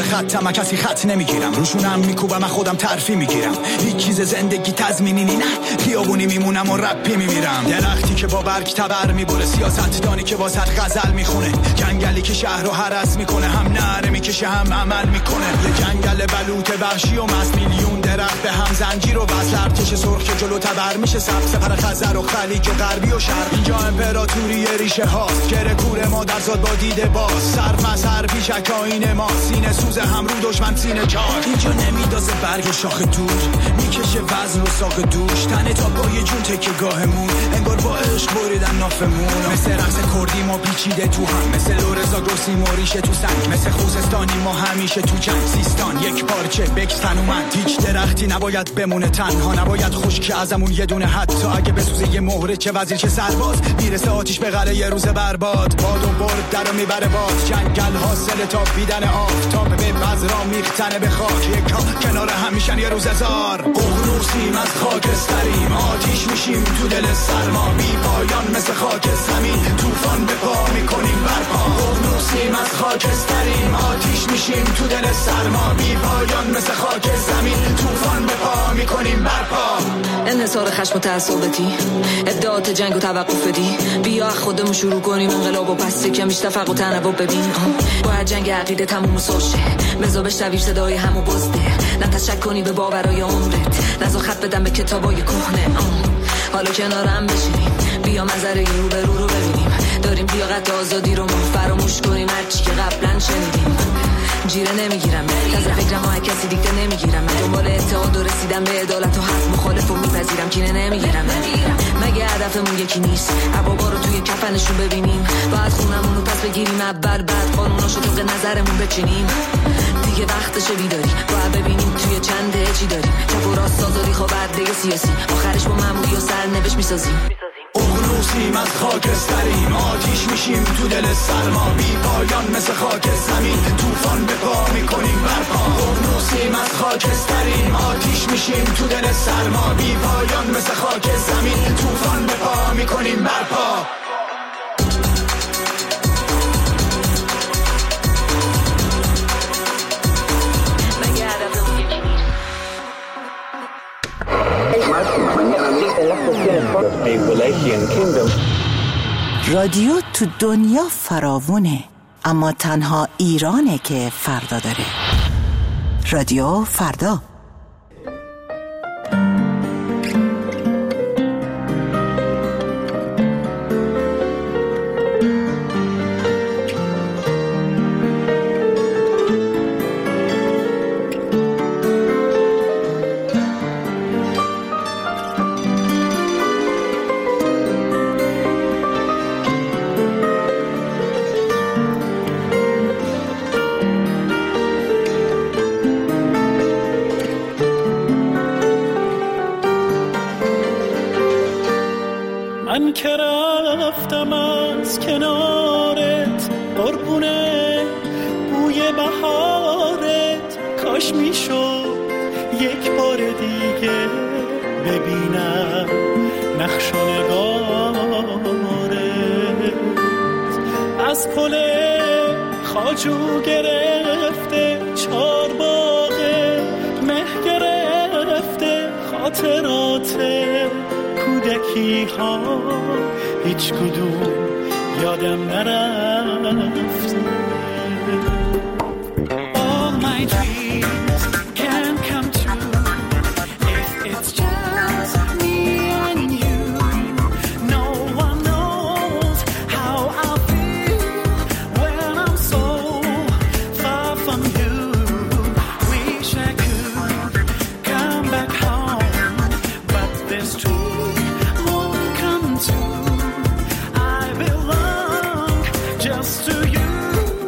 خطم کسی خط نمیگیرم، روشونم میکوبم من خودم ترفی میگیرم. هیچ چیز زندگی تضمینی نه، خیابونی میمونم و رپی میمیرم. درختی که با برگ تبر میبره، سیاستدانی که با صد غزل میخونه، جنگلی که شهر رو هرس میکنه، هم نعره میکشه هم عمل میکنه. یه جنگل بلوط وحشی و مست، میلیون درخت به هم زنجیر و وصل، ارتش سرخ که جلو تبر میشه، سبز سپر خزر و خلیج و غربی و شرق. اینجا امپراتوری ریشه هاست، گره کور مادرزاد با دیده باز، سر مذهر پیشک آینه ما، سینه سوز هم رو دشمن سینه چار. اینجا نمیدازه برگ شاخ دور، میکشه وزن و ساق دوش، تنه تا پای جون تکه گاهمون، انگار با عشق بریدن نافمون. مثل رقص کردی ما پیچیده تو هم، مثل لورزا گرسیم و ریشه تو سنگ، مثل خوزستانی ما همیشه تو جنگ. سیستان یک پارچه بکستن اومد، هیچ درختی نباید بمونه تنها، نباید خشک ازمون یه دونه، حتی اگه بسوزه یه مهره، چه وزیر چه سرباز، میرسه آتیش به قلعه یه روز برباد. باد و برد درو میبره باز، جنگل حاصل تا بیدن آفتاب، به بذرا میختنه به خاک، یکا کنار همیشن یه روز هزار. ققنوسیم از خاکستریم، آتیش میشیم تو دل سرما، بی پایان مثل خاک زمین، طوفان به پا میکنیم برپا. ققنوسیم از خاکستریم، آتیش میشیم تو دل سرما، بی پایان مثل خاک زمین، طوفان به پا میکنیم برپا. انحصار خشم و تعصباتی، ادعات جنگ و توقف بدی، بیا خودمون شروع کنیم انقلاب و پس کمیش تفرق و تنوع ببین. باید جنگ عقیده تموم سوشه، بزا بشنوی صدای همو بزده، نه تشک کنی به باورای عمرت، نزا خط بدم به کتابای کهنه. حالا کنارم بشینیم، بیا منظره رو به رو ببینیم، داریم لیاقت آزادی رو ما فراموش کنیم، هرچی که قبلا شنیدیم. جیره نمیگیرم، تازه فکرم ها کسی دیگه نمیگیرم، دنبال اتحاد و رسیدم به عدالت و حق مخالف و میپذیرم، کینه نمیگیرم. مگه هدفمون یکی نیست عبابا رو توی کفنشون ببینیم، باید خونمون رو پس بگیریم اول، بعد قانوناشو طبق نظرمون بچینیم. دیگه وقتشه بیداری، باید ببینیم توی چنده چی داریم، چپ و راست آزادی خواه برده سیاسی، آخرش با معمولی و سرنوشت میسازیم. ققنوسیم از خاکستریم، آتیش میشیم تو دل سرما، بی پایان مثل خاک زمین، طوفان به پا میکنیم برپا. ققنوسیم از خاکستریم، آتیش میشیم تو دل سرما، بی پایان مثل خاک زمین، طوفان به پا میکنیم برپا. رادیو تو دنیا فراوونه، اما تنها ایرانه که فردا داره. رادیو فردا. من که رفتم از کنارت قربونه بوی بهارت، کاش میشد یک بار دیگه ببینم نقش و نگارت. از پل خواجو گرفته چارباغ مه گرفته، خاطرات کودکی ها هیچ کدوم یادم نرفته. All my dreams can come true if it's just me and you. No one knows how I feel when I'm so far from you. Wish I could come back home, but this dream won't come true. I belong just to you.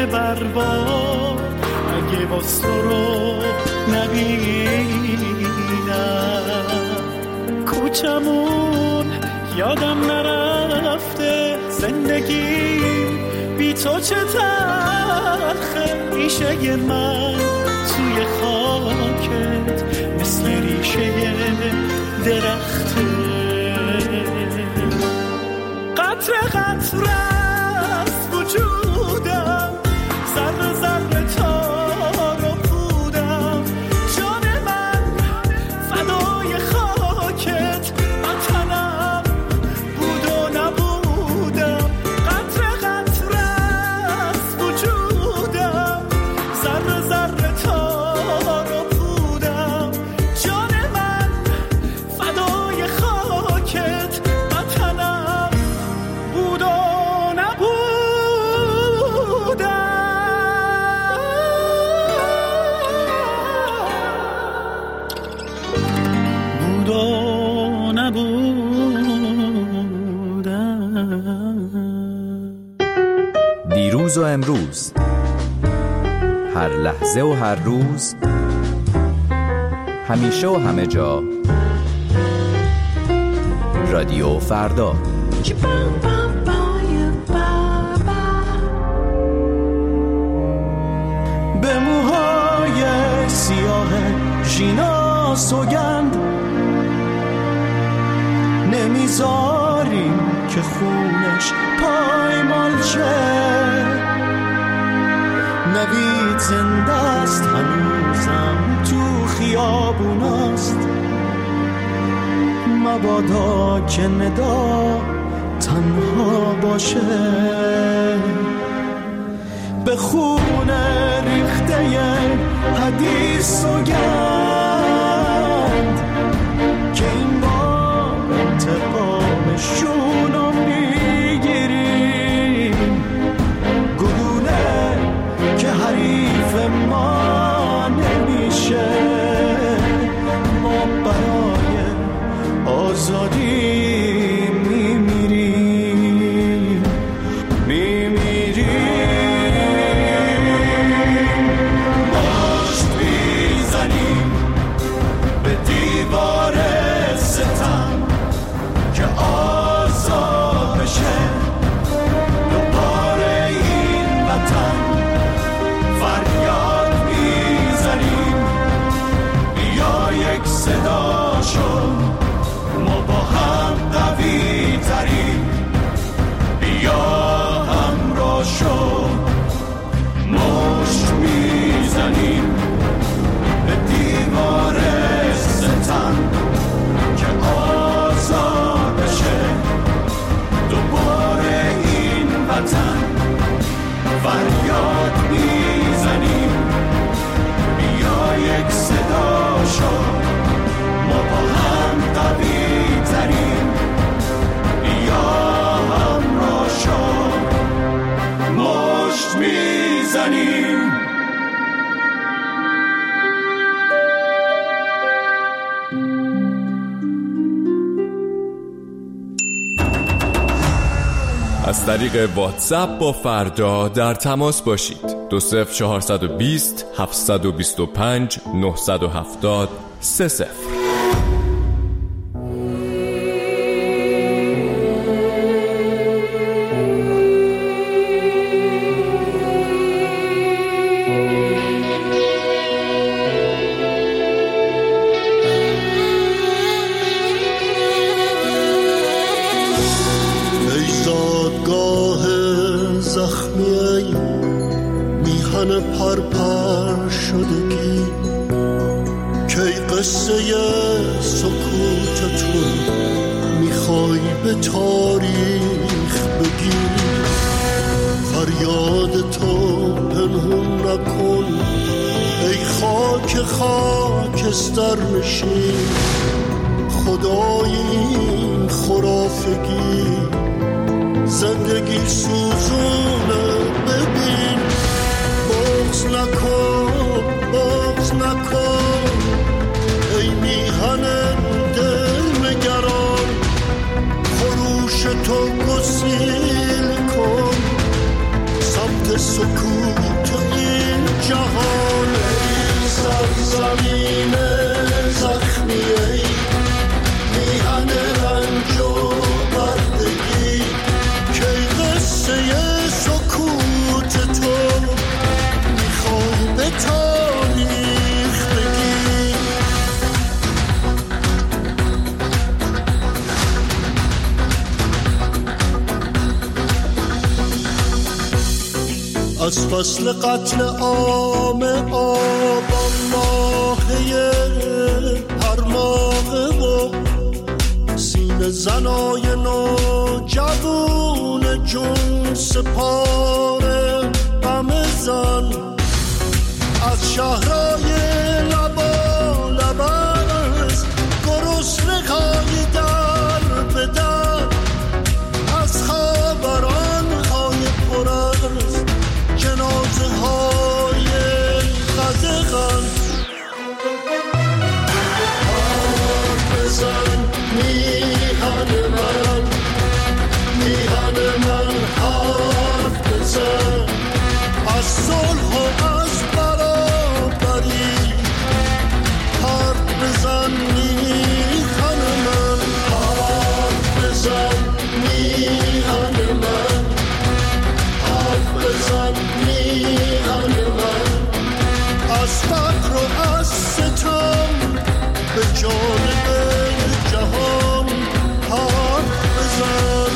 برباد اگه باز تو رو نبینم. کوچمون یادم نرفته، زندگی بی تو چه تلخه. ریشه من توی خاکت مثل ریشه درخته. قطره قطره از وجودم، ذره ذره تار و پودم. جان من فدای خاکت، وطنم بود و نبودم. قطره قطره از وجودم، ذره ذره تار و پودم. جان من فدای خاکت، وطنم بود و دیروز و امروز، هر لحظه و هر روز، همیشه و همه جا، رادیو فردا. به موهای سیاه ژینا سوگند نمیذاریم که خونش پایمال شه. نوید زنده است هنوزم تو خیابوناست، مبادا که ندا تنها باشه. به خون ریخته حدیث سوگند که این بار انتقامشون رو میگیریم. گلوله که حریف ما نمیشه، ما برای آزادی میمیریم. مشت میزنیم به دیوار ستم که آزاد بشه دوباره این وطن. فریاد میزنیم بیا یک صدا شو، ما با هم قوی تریم. بیا همراه شو، مشت میزنیم به دیوار ستم که آزاد بشه دوباره این وطن. فریاد میزنیم بیا یک صدا شو، ما با هم قوی تریم. بیا همراه شو، مشت میزنیم. از طریق واتساپ با فردا در تماس باشید. 20420 725 970 30. زخمی میهن پرپر شدگی کی قصه سکوتتون میخوای به تاریخ بگی. فریاد تو پنهون نکن ای خاک خاکستر نشین. خدای این خرافگی زندگی سوزونه ببین. بغض نکن بغض نکن ای میهن دل نگران. خروش تو گسیل کن سمت سکوت از فصل قتل عام آبان ماهی هر ماهه و سینه زنای نوجوون جون سپاره غم زن از شهرهای لبا لبست گرسنه های در به در از خبران های پر از جنازه های قدغن حرف بزن میهن من حرف بزن از صلح و از برابری حرف بزن میهن من حرف بزن میهن من حرف بزن میهن من از فقر و از ستم به جانب جهان حرف بزن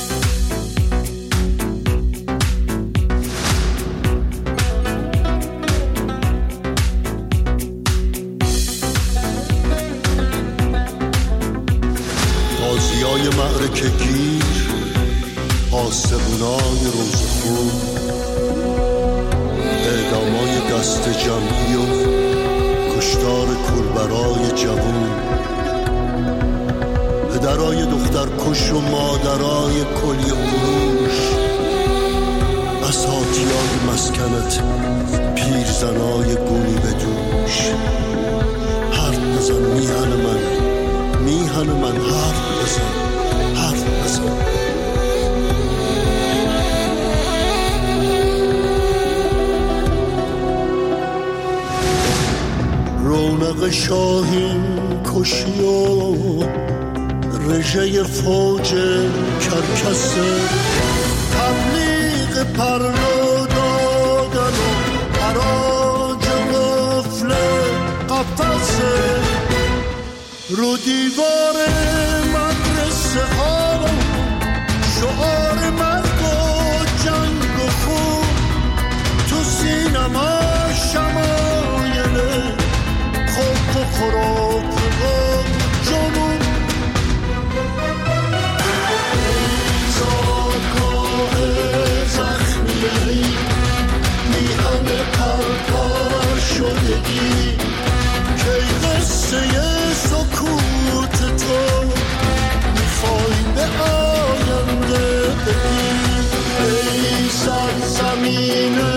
غازیای معرکه گیر آسمونای روزخون اعدامای دست جمعی و کشتار کولبرای جوون پدرای دختر کش و مادرای کلیه فروش اساتیای مسکنت پیرزنای گونی به دوش حرف بزن میهن من حرف بزن رونق شاهین کشی و رژه فوج کرکسه تبلیغ پرنو دادن و حراج قفل قفصه رو دیوار مدرسه ها شعار مرگ و جنگ و خون تو سینما شمایل خوب و خوراک و جنون زادگاه زخمی میهن پرپر شدگی که قصه سکوت تو میخوای به آینده بگی ای سرزمین